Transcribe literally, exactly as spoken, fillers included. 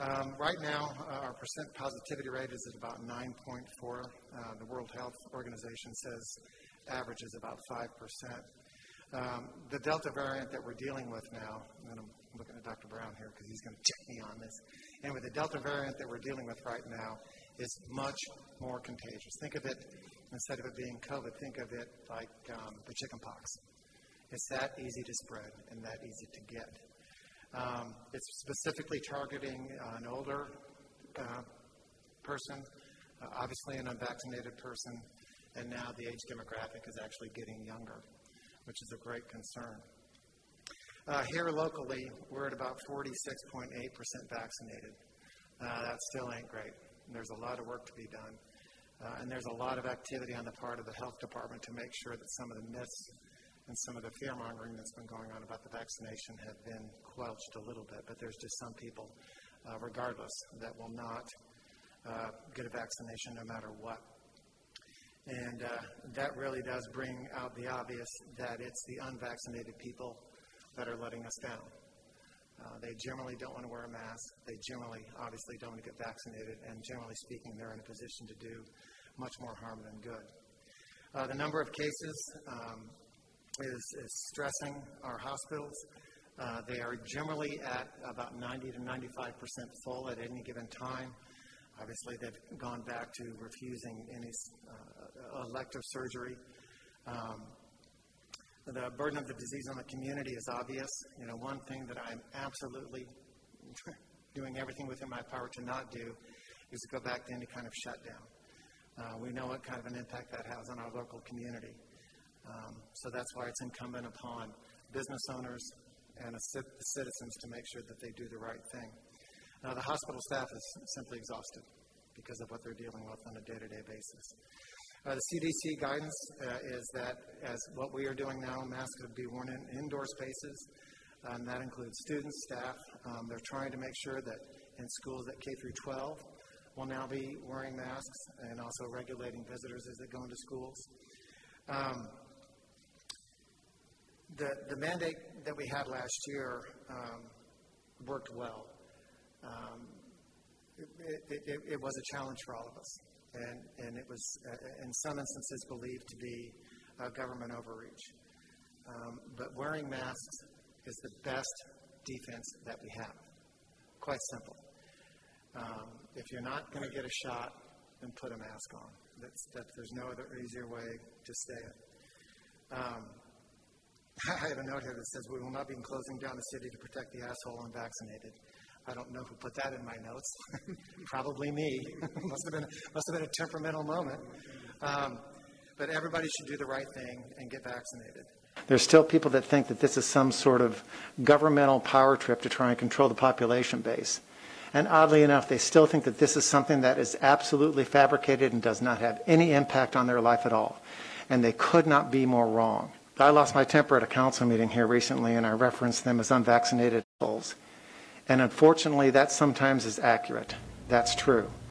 Um, right now, uh, our percent positivity rate is at about nine point four. Uh, the World Health Organization says average is about five percent. Um, the Delta variant that we're dealing with now, and I'm looking at Doctor Brown here because he's going to check me on this. And with the Delta variant that we're dealing with right now is much more contagious. Think of it, instead of it being COVID, think of it like um, the chicken pox. It's that easy to spread and that easy to get. Um, it's specifically targeting uh, an older uh, person, uh, obviously an unvaccinated person, and now the age demographic is actually getting younger, which is a great concern. Uh, here locally, we're at about forty-six point eight percent vaccinated. Uh, that still ain't great. There's a lot of work to be done. Uh, and there's a lot of activity on the part of the health department to make sure that some of the myths and some of the fear-mongering that's been going on about the vaccination have been quelched a little bit. But there's just some people, uh, regardless, that will not uh, get a vaccination no matter what. And uh, that really does bring out the obvious that it's the unvaccinated people that are letting us down. Uh, they generally don't want to wear a mask. They generally, obviously, don't want to get vaccinated. And generally speaking, they're in a position to do much more harm than good. Uh, the number of cases um, is, is stressing our hospitals. Uh, they are generally at about ninety to ninety-five percent full at any given time. Obviously, they've gone back to refusing any uh, elective surgery. Um, the burden of the disease on the community is obvious. You know, one thing that I'm absolutely doing everything within my power to not do is to go back to any kind of shutdown. Uh, we know what kind of an impact that has on our local community. Um, so that's why it's incumbent upon business owners and the citizens to make sure that they do the right thing. Now, the hospital staff is simply exhausted because of what they're dealing with on a day-to-day basis. Uh, the C D C guidance uh, is that, as what we are doing now, masks would be worn in indoor spaces, and that includes students, staff. Um, they're trying to make sure that in schools at K through twelve will now be wearing masks and also regulating visitors as they go into schools. Um, the, the mandate that we had last year um, worked well. Um, it, it, it, it was a challenge for all of us, and, and it was, uh, in some instances, believed to be uh, government overreach. Um, but wearing masks is the best defense that we have. Quite simple. Um, if you're not going to get a shot, then put a mask on. That's, that, there's no other easier way to say it. Um, I have a note here that says, we will not be closing down the city to protect the asshole unvaccinated. I don't know who put that in my notes. Probably me. must have been must have been a temperamental moment. Um, but everybody should do the right thing and get vaccinated. There's still people that think that this is some sort of governmental power trip to try and control the population base. And oddly enough, they still think that this is something that is absolutely fabricated and does not have any impact on their life at all. And they could not be more wrong. I lost my temper at a council meeting here recently, and I referenced them as unvaccinated souls. And unfortunately, that sometimes is accurate. That's true.